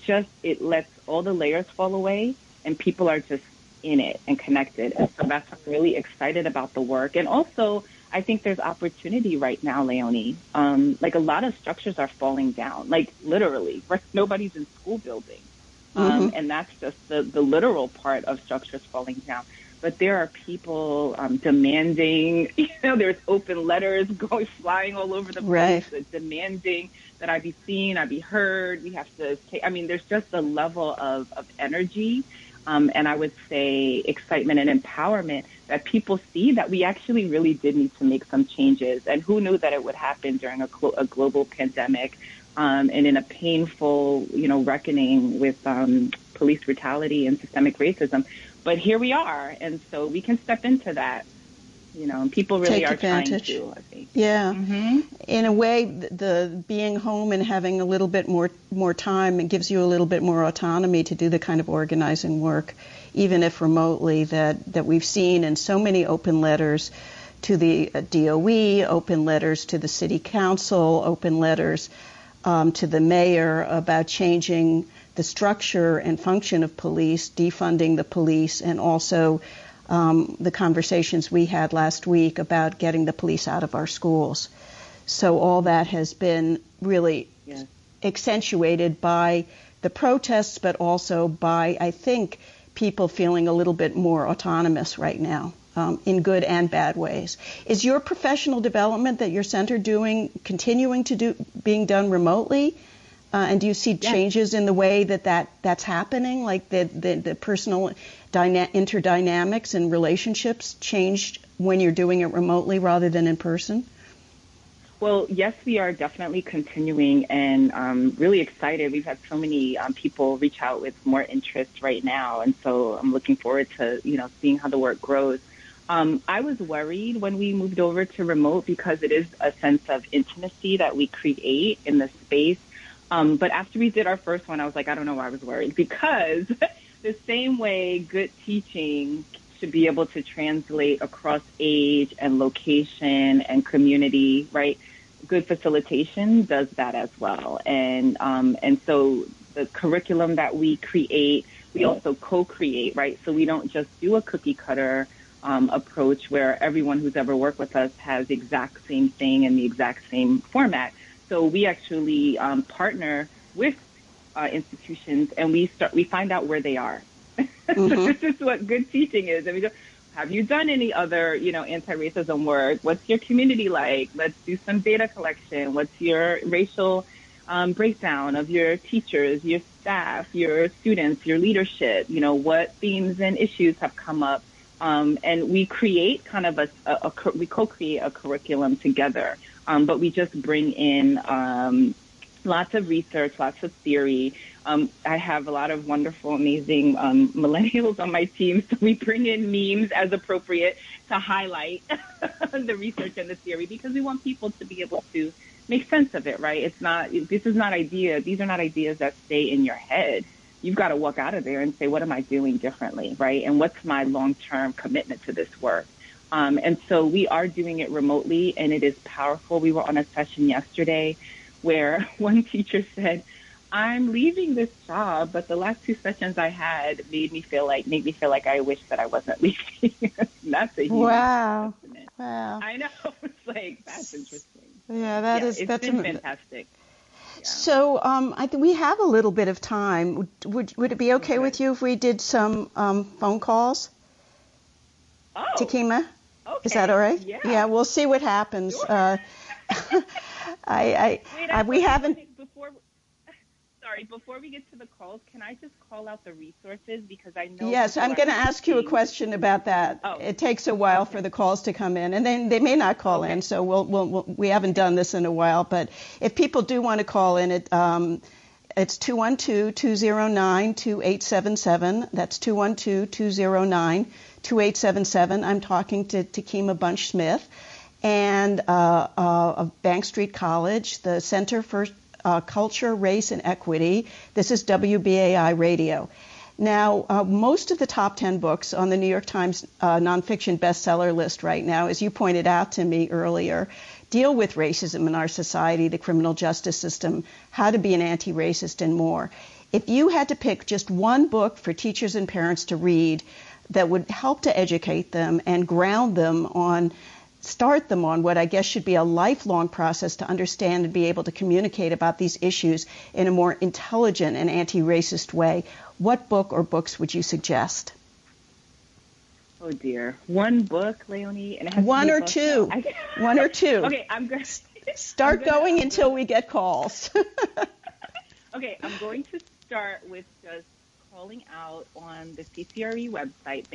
[SPEAKER 5] It lets all the layers fall away and people are just in it and connected. And so that's why I'm really excited about the work. And also, I think there's opportunity right now, Leonie. Like a lot of structures are falling down, like literally, right? Nobody's in school buildings. And that's just the literal part of structures falling down. But there are people demanding, there's open letters flying all over the place, demanding that I be seen, I be heard. We have to there's just a level of energy, and I would say excitement and empowerment that people see that we actually really did need to make some changes. And who knew that it would happen during a global pandemic, and in a painful, reckoning with police brutality and systemic racism. But here we are, and so we can step into that, and people really are trying to, I think.
[SPEAKER 3] Yeah. Mm-hmm. In a way, the being home and having a little bit more time, it gives you a little bit more autonomy to do the kind of organizing work, even if remotely, that we've seen in so many open letters to the DOE, open letters to the city council, open letters to the mayor about changing the structure and function of police, defunding the police, and also the conversations we had last week about getting the police out of our schools. So all that has been really accentuated by the protests, but also by, I think, people feeling a little bit more autonomous right now, in good and bad ways. Is your professional development that your center continuing to being done remotely? And do you see changes in the way that's happening, like the personal interdynamics and relationships changed when you're doing it remotely rather than in person?
[SPEAKER 5] Well, yes, we are definitely continuing and really excited. We've had so many people reach out with more interest right now, and so I'm looking forward to seeing how the work grows. I was worried when we moved over to remote because it is a sense of intimacy that we create in the space. But after we did our first one, I was like, I don't know why I was worried, because the same way good teaching should be able to translate across age and location and community, right? good facilitation does that as well. And so the curriculum that we create, we also co-create, right? So we don't just do a cookie cutter approach where everyone who's ever worked with us has the exact same thing in the exact same format. So we actually partner with institutions, and we find out where they are. Mm-hmm. So this is what good teaching is. And we go, have you done any other, anti-racism work? What's your community like? Let's do some data collection. What's your racial breakdown of your teachers, your staff, your students, your leadership? What themes and issues have come up? And we create kind of we co-create a curriculum together. But we just bring in lots of research, lots of theory. I have a lot of wonderful, amazing millennials on my team, so we bring in memes as appropriate to highlight the research and the theory, because we want people to be able to make sense of it, right? These are not ideas that stay in your head. You've got to walk out of there and say, what am I doing differently, right? And what's my long-term commitment to this work? And so we are doing it remotely, and it is powerful. We were on a session yesterday where one teacher said, I'm leaving this job, but the last 2 sessions I had made me feel like I wish that I wasn't leaving. That's a huge testament.
[SPEAKER 3] Wow.
[SPEAKER 5] I know. It's like, that's interesting.
[SPEAKER 3] Yeah, that's
[SPEAKER 5] been fantastic. Yeah.
[SPEAKER 3] So I think we have a little bit of time. Would it be okay with you if we did some phone calls?
[SPEAKER 5] Oh.
[SPEAKER 3] Takima?
[SPEAKER 5] Okay.
[SPEAKER 3] Is that all right?
[SPEAKER 5] Yeah.
[SPEAKER 3] We'll see what happens.
[SPEAKER 5] Sure.
[SPEAKER 3] We haven't.
[SPEAKER 5] Before we get to the calls, can I just call out the resources, because I know.
[SPEAKER 3] Yes, I'm going to ask you a question about that. Oh. It takes a while for the calls to come in, and then they may not call in. So we haven't done this in a while, but if people do want to call in, it's 212-209-2877. That's 212-209-2877. I'm talking to Takima Bunch-Smith, and of Bank Street College, the Center for Culture, Race, and Equity. This is WBAI Radio. Now, most of the top 10 books on the New York Times nonfiction bestseller list right now, as you pointed out to me earlier, deal with racism in our society, the criminal justice system, how to be an anti-racist, and more. If you had to pick just one book for teachers and parents to read that would help to educate them and start them on what I guess should be a lifelong process to understand and be able to communicate about these issues in a more intelligent and anti-racist way, what book or books would you suggest?
[SPEAKER 5] Oh, dear. One book, Leonie? And it has
[SPEAKER 3] one or two. One or two.
[SPEAKER 5] Okay, I'm going to
[SPEAKER 3] start going until we get calls.
[SPEAKER 5] Okay, I'm going to start with just calling out on the CCRE website,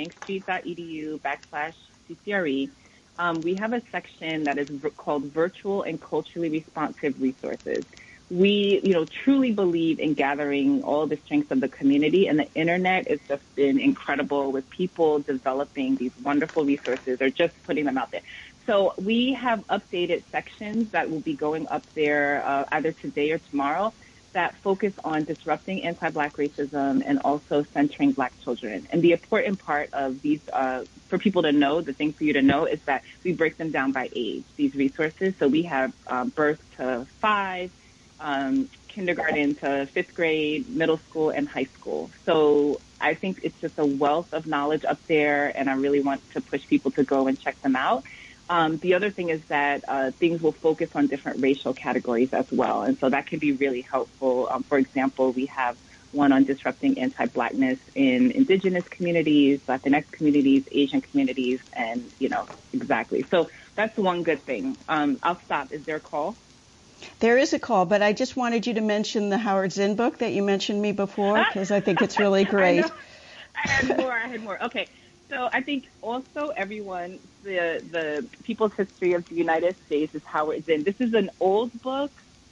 [SPEAKER 5] bankstreet.edu/CCRE. We have a section that is called Virtual and Culturally Responsive Resources. We, truly believe in gathering all the strengths of the community, and the internet has just been incredible with people developing these wonderful resources or just putting them out there. So we have updated sections that will be going up there either today or tomorrow that focus on disrupting anti-Black racism and also centering Black children. And the important part of these, for people to know, the thing for you to know is that we break them down by age, these resources. So we have birth to 5, kindergarten to 5th grade, middle school, and high school. So I think it's just a wealth of knowledge up there, and I really want to push people to go and check them out. The other thing is that things will focus on different racial categories as well, and so that can be really helpful. For example, we have one on disrupting anti-Blackness in Indigenous communities, Latinx communities, Asian communities, and, exactly. So that's one good thing. I'll stop. Is there a call?
[SPEAKER 3] There is a call, but I just wanted you to mention the Howard Zinn book that you mentioned me before, because I think it's really great.
[SPEAKER 5] I had more. Okay. So I think also everyone, the People's History of the United States is Howard Zinn. This is an old book.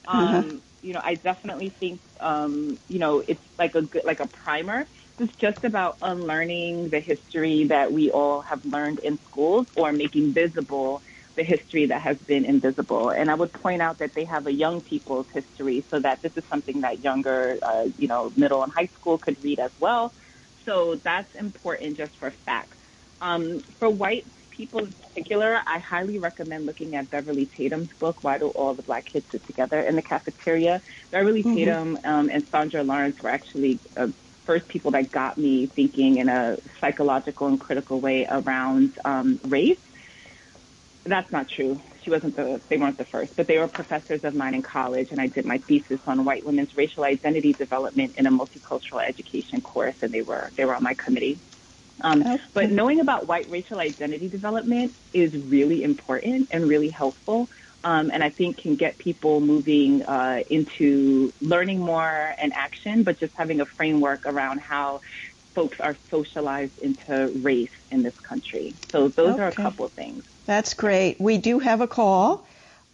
[SPEAKER 5] I definitely think, it's like a primer. It's just about unlearning the history that we all have learned in schools, or making visible the history that has been invisible. And I would point out that they have a young people's history, so that this is something that younger, middle and high school could read as well. So that's important just for facts. For white people in particular, I highly recommend looking at Beverly Tatum's book, Why Do All the Black Kids Sit Together in the Cafeteria? Beverly Tatum and Sandra Lawrence were actually first people that got me thinking in a psychological and critical way around race. That's not true. They weren't the first, but they were professors of mine in college, and I did my thesis on white women's racial identity development in a multicultural education course, and they were on my committee. But knowing about white racial identity development is really important and really helpful, and I think can get people moving into learning more and action, but just having a framework around how folks are socialized into race in this country. So those are a couple of things.
[SPEAKER 3] That's great. We do have a call.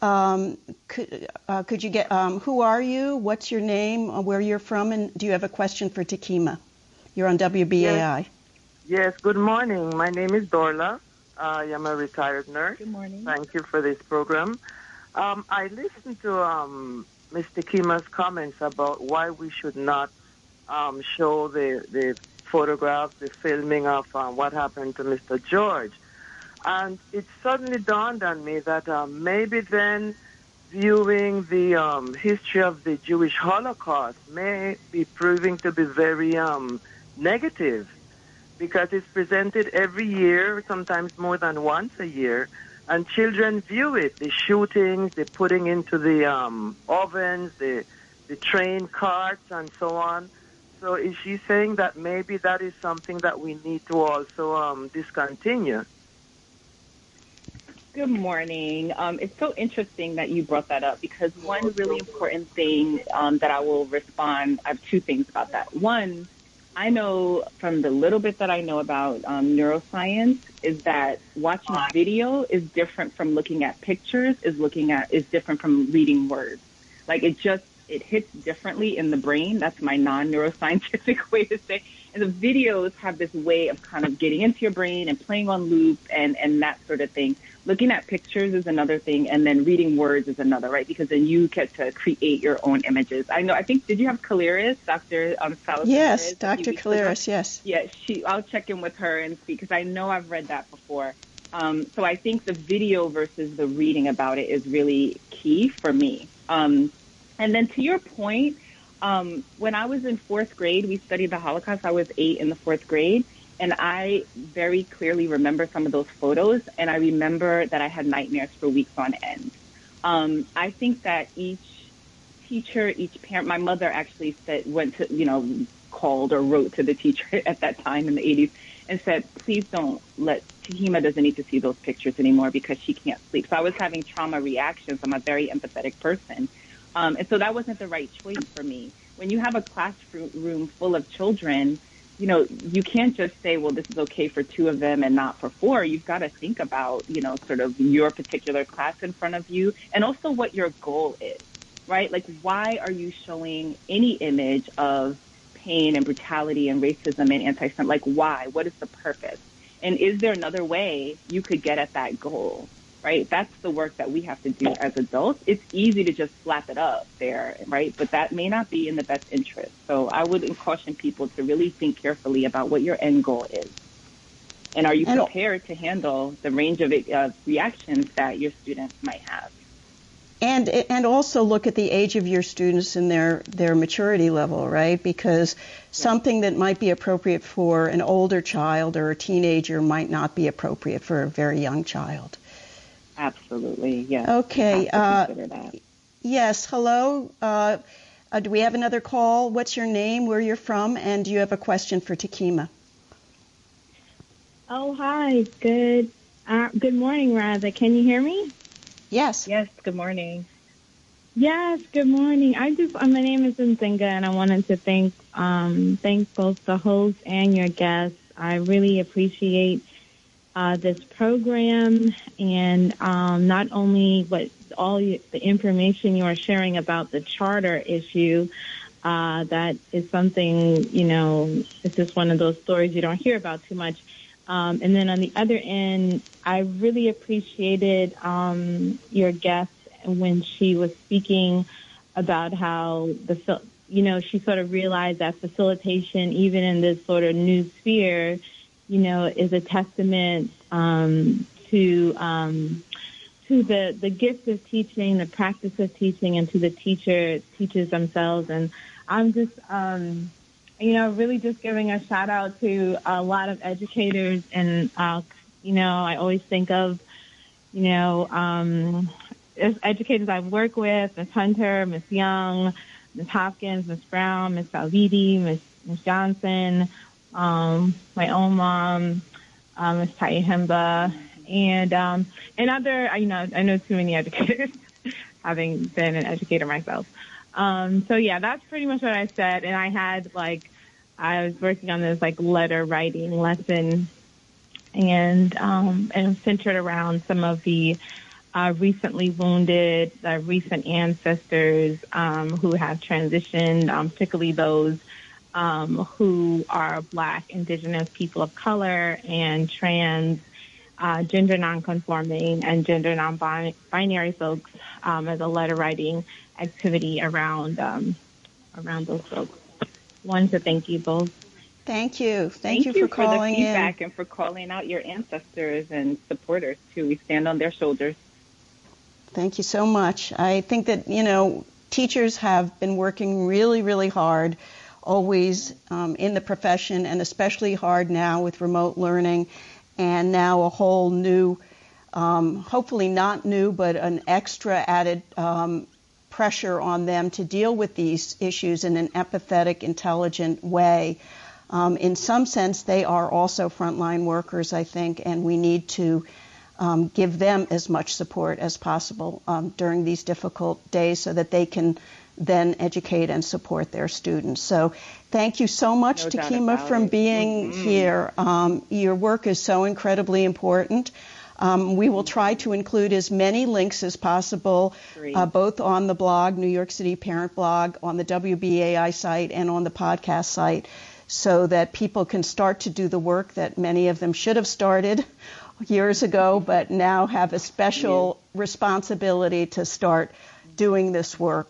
[SPEAKER 3] Could you get, who are you? What's your name? Where you're from? And do you have a question for Takima? You're on WBAI.
[SPEAKER 6] Yes, good morning. My name is Dorla. I am a retired nurse.
[SPEAKER 5] Good morning.
[SPEAKER 6] Thank you for this program. I listened to Ms. Takima's comments about why we should not show the photographs, the filming of what happened to Mr. George. And it suddenly dawned on me that maybe then viewing the history of the Jewish Holocaust may be proving to be very negative, because it's presented every year, sometimes more than once a year, and children view it, the shootings, the putting into the ovens, the train carts, and so on. So is she saying that maybe that is something that we need to also discontinue?
[SPEAKER 5] Good morning. It's so interesting that you brought that up, because one really important thing that I will respond, I have two things about that. One, I know from the little bit that I know about neuroscience is that watching video is different from looking at pictures, is different from reading words. Like it hits differently in the brain. That's my non-neuroscientific way to say. And the videos have this way of kind of getting into your brain and playing on loop and that sort of thing. Looking at pictures is another thing, and then reading words is another, right? Because then you get to create your own images. I think, did you have Kaliris, Dr. Salas?
[SPEAKER 3] Yes, Dr. Kaliris, yes.
[SPEAKER 5] Yeah, I'll check in with her and see, because I know I've read that before. So I think the video versus the reading about it is really key for me. And then to your point, when I was in fourth grade, we studied the Holocaust. I was 8 in the fourth grade. And I very clearly remember some of those photos, and I remember that I had nightmares for weeks on end. I think that each teacher, each parent, my mother actually called or wrote to the teacher at that time in the 80s and said, please don't Takima doesn't need to see those pictures anymore because she can't sleep. So I was having trauma reactions. I'm a very empathetic person. And so that wasn't the right choice for me. When you have a classroom full of children, you can't just say, well, this is okay for 2 of them and not for 4. You've got to think about, sort of your particular class in front of you, and also what your goal is, right? Like, why are you showing any image of pain and brutality and racism and anti-Semitism? Like, why? What is the purpose? And is there another way you could get at that goal? Right? That's the work that we have to do as adults. It's easy to just slap it up there, right? But that may not be in the best interest. So I would caution people to really think carefully about what your end goal is. And are you prepared to handle the range of reactions that your students might have?
[SPEAKER 3] And also look at the age of your students and their maturity level, right? Because something that might be appropriate for an older child or a teenager might not be appropriate for a very young child.
[SPEAKER 5] Absolutely, yes.
[SPEAKER 3] Okay. Yes, hello. Do we have another call? What's your name, where you're from, and do you have a question for Takima?
[SPEAKER 7] Oh, hi. Good morning, Raza. Can you hear me?
[SPEAKER 3] Yes.
[SPEAKER 5] Yes, good morning.
[SPEAKER 7] Yes, good morning. My name is Nzinga, and I wanted to thank both the host and your guests. I really appreciate this program, and not only the information you are sharing about the charter issue. That is something, it's just one of those stories you don't hear about too much. And then on the other end, I really appreciated your guest when she was speaking about how she sort of realized that facilitation, even in this sort of new sphere, is a testament to the gift of teaching, the practice of teaching, and to the teachers themselves. And I'm just, really just giving a shout out to a lot of educators. And, I always think of, educators I've worked with, Ms. Hunter, Ms. Young, Ms. Hopkins, Ms. Brown, Ms. Salvidi, Ms. Johnson, my own mom, Ms. Taihemba, and other, I know too many educators, having been an educator myself. So yeah, that's pretty much what I said. And I had I was working on this letter writing lesson, and centered around some of the recently wounded, recent ancestors who have transitioned, particularly those who are Black, Indigenous, people of color, and trans, gender nonconforming, and gender non-binary folks as a letter writing activity around those folks. Wanted to thank you both.
[SPEAKER 3] Thank you. Thank you for calling
[SPEAKER 5] the feedback
[SPEAKER 3] in.
[SPEAKER 5] and for calling out your ancestors and supporters too. We stand on their shoulders.
[SPEAKER 3] Thank you so much. I think that, teachers have been working really, really hard, always in the profession, and especially hard now with remote learning, and now a whole new, hopefully not new, but an extra added pressure on them to deal with these issues in an empathetic, intelligent way. In some sense, they are also frontline workers, I think, and we need to give them as much support as possible during these difficult days so that they can then educate and support their students. So thank you so much, Takima, for being here. Your work is so incredibly important. We will try to include as many links as possible, both on the blog, New York City Parent Blog, on the WBAI site, and on the podcast site, so that people can start to do the work that many of them should have started years ago, but now have a special responsibility to start doing this work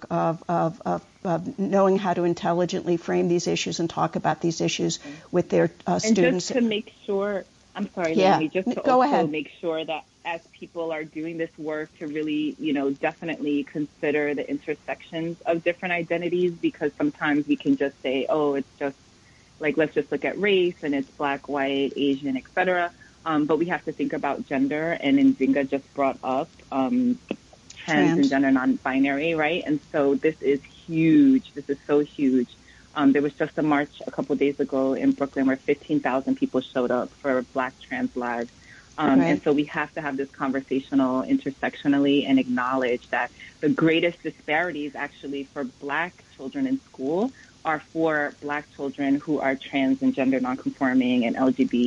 [SPEAKER 3] of knowing how to intelligently frame these issues and talk about these issues with their students.
[SPEAKER 5] And just to make sure, I'm sorry, Lenny, just to
[SPEAKER 3] Go
[SPEAKER 5] also
[SPEAKER 3] ahead.
[SPEAKER 5] make sure that as people are doing this work to really, definitely consider the intersections of different identities, because sometimes we can just say, oh, it's just let's just look at race and it's Black, white, Asian, etc. But we have to think about gender, and Nzinga just brought up trans and gender non-binary, right? And so this is huge. This is so huge. There was just a march a couple of days ago in Brooklyn where 15,000 people showed up for Black Trans Lives. And so we have to have this conversational intersectionally and acknowledge that the greatest disparities actually for Black children in school are for Black children who are trans and gender nonconforming and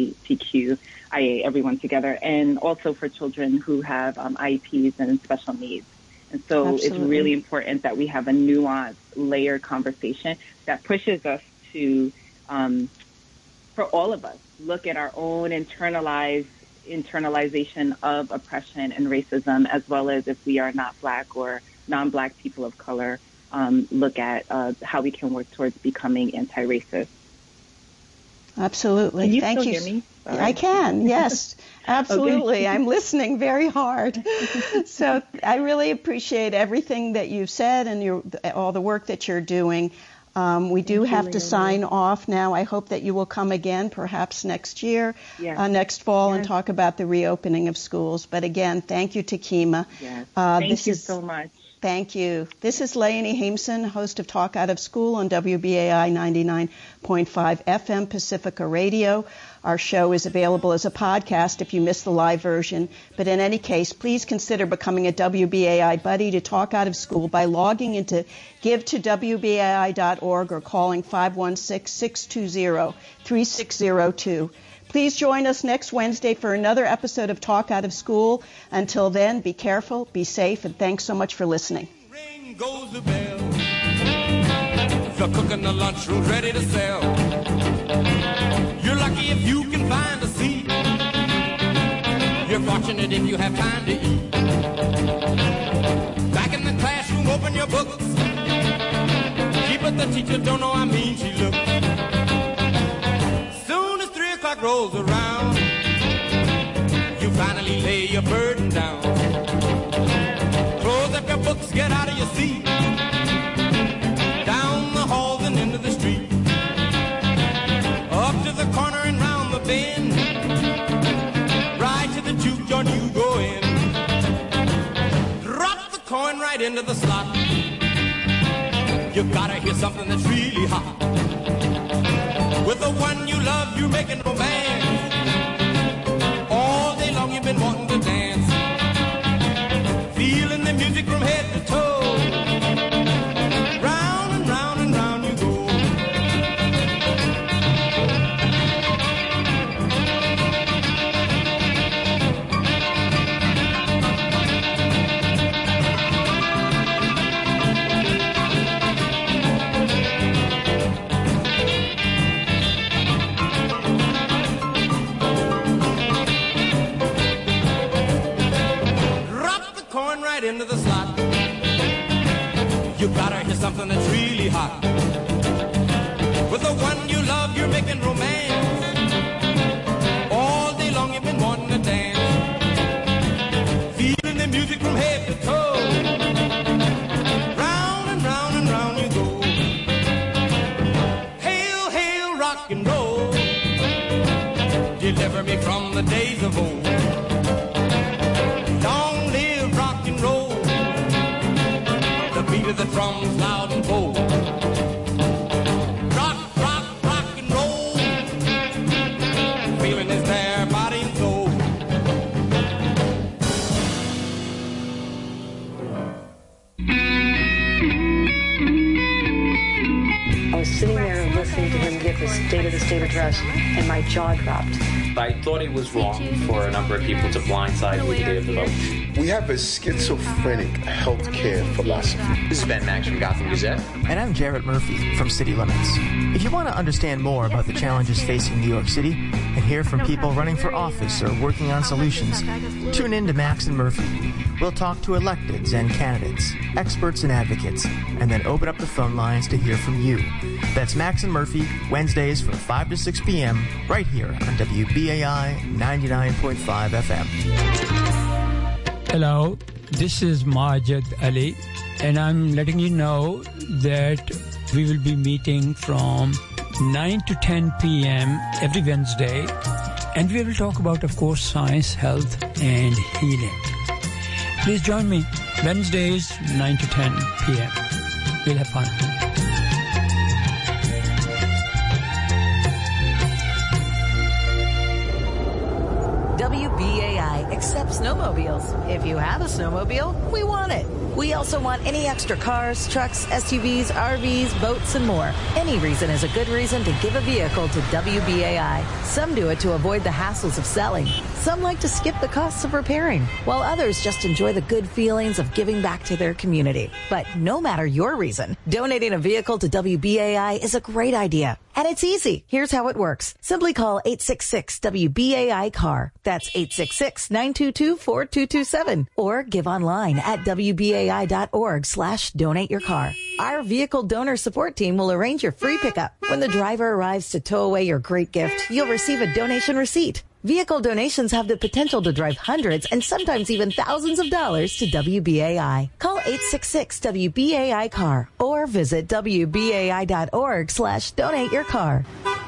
[SPEAKER 5] LGBTQIA, everyone together, and also for children who have IEPs and special needs. And so It's really important that we have a nuanced, layered conversation that pushes us to, for all of us, look at our own internalization of oppression and racism, as well as if we are not Black or non-Black people of color, look at how we can work towards becoming anti-racist.
[SPEAKER 3] Absolutely.
[SPEAKER 5] Can you
[SPEAKER 3] Thank
[SPEAKER 5] still
[SPEAKER 3] you.
[SPEAKER 5] hear me? Sorry.
[SPEAKER 3] I can, yes, absolutely.
[SPEAKER 5] Okay.
[SPEAKER 3] I'm listening very hard. So I really appreciate everything that you've said and all the work that you're doing. We do have to sign off now. I hope that you will come again, perhaps next year, next fall, and talk about the reopening of schools. But again, thank you, Takima.
[SPEAKER 5] Yes. Thank you so much.
[SPEAKER 3] Thank you. This is Leonie Haimson, host of Talk Out of School on WBAI 99.5 FM Pacifica Radio. Our show is available as a podcast if you missed the live version. But in any case, please consider becoming a WBAI buddy to Talk Out of School by logging into givetowbai.org or calling 516-620-3602. Please join us next Wednesday for another episode of Talk Out of School. Until then, be careful, be safe, and thanks so much for listening.
[SPEAKER 2] Ring goes the bell. The cook in the lunchroom's ready to sell. You're lucky if you can find a seat. You're fortunate if you have time to eat. Back in the classroom, open your books. Gee, but the teacher don't know how mean she looks. Soon as 3 o'clock night rolls around, you finally lay your burden down. Close up your books, get out of your seat, down the halls and into the street, up to the corner and round the bend, right to the juke joint you go in. Drop the coin right into the slot. You gotta hear something that's really hot. With the one you love, you're making romance. All day long you've been wanting to dance, feeling the music from head to toe. Round and round and round you go. Into the slot. You gotta hear something that's really hot. With the one you love, you're making romance. All day long you've been wanting to dance, feeling the music from head to toe. Round and round and round you go. Hail, hail, rock and roll, deliver me from the days of old. The drums loud and bold. Rock, rock, rock and roll, feeling is there, body and soul.
[SPEAKER 8] I was sitting there listening to him give his State of the State address, and my jaw dropped.
[SPEAKER 9] I thought it was wrong for a number of people to blindside me the day of the vote.
[SPEAKER 10] We have a schizophrenic healthcare philosophy.
[SPEAKER 9] This is Ben Max from Gotham Gazette.
[SPEAKER 11] And I'm Jarrett Murphy from City Limits. If you want to understand more about the challenges facing New York City and hear from people running for office or working on solutions, tune in to Max and Murphy. We'll talk to electeds and candidates, experts and advocates, and then open up the phone lines to hear from you. That's Max and Murphy, Wednesdays from 5 to 6 p.m., right here on WBAI 99.5 FM.
[SPEAKER 12] Hello, this is Majid Ali, and I'm letting you know that we will be meeting from 9 to 10 p.m. every Wednesday, and we will talk about, of course, science, health, and healing. Please join me, Wednesdays, 9 to 10 p.m. We'll have fun.
[SPEAKER 13] WBAI accepts snowmobiles. If you have a snowmobile, we want it. We also want any extra cars, trucks, SUVs, RVs, boats, and more. Any reason is a good reason to give a vehicle to WBAI. Some do it to avoid the hassles of selling. Some like to skip the costs of repairing, while others just enjoy the good feelings of giving back to their community. But no matter your reason, donating a vehicle to WBAI is a great idea. And it's easy. Here's how it works. Simply call 866-WBAI-CAR. That's 866-922-4227. Or give online at WBAI.org/donate your car. Our vehicle donor support team will arrange your free pickup. When the driver arrives to tow away your great gift, you'll receive a donation receipt. Vehicle donations have the potential to drive hundreds and sometimes even thousands of dollars to WBAI. Call 866-WBAI-CAR or visit WBAI.org/donate your car.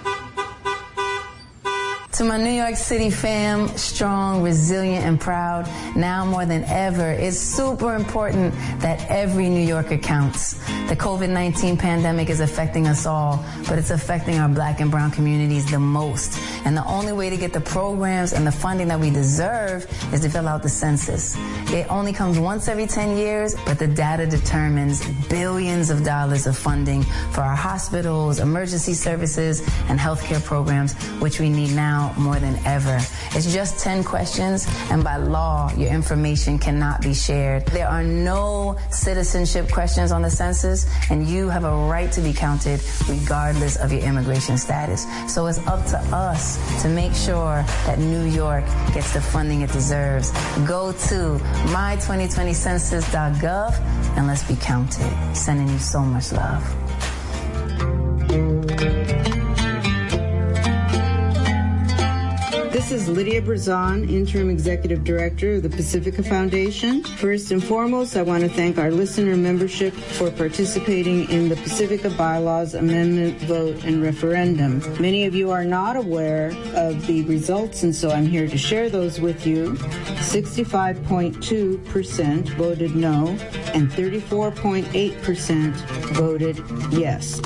[SPEAKER 14] To my New York City fam, strong, resilient, and proud, now more than ever, it's super important that every New Yorker counts. The COVID-19 pandemic is affecting us all, but it's affecting our Black and brown communities the most. And the only way to get the programs and the funding that we deserve is to fill out the census. It only comes once every 10 years, but the data determines billions of dollars of funding for our hospitals, emergency services, and healthcare programs, which we need now more than ever. It's just 10 questions, and by law, your information cannot be shared. There are no citizenship questions on the census, and you have a right to be counted regardless of your immigration status. So it's up to us to make sure that New York gets the funding it deserves. Go to my2020census.gov and let's be counted. Sending you so much love.
[SPEAKER 15] This is Lydia Brazan, Interim Executive Director of the Pacifica Foundation. First and foremost, I want to thank our listener membership for participating in the Pacifica Bylaws Amendment vote and referendum. Many of you are not aware of the results, and so I'm here to share those with you. 65.2% voted no, and 34.8% voted yes.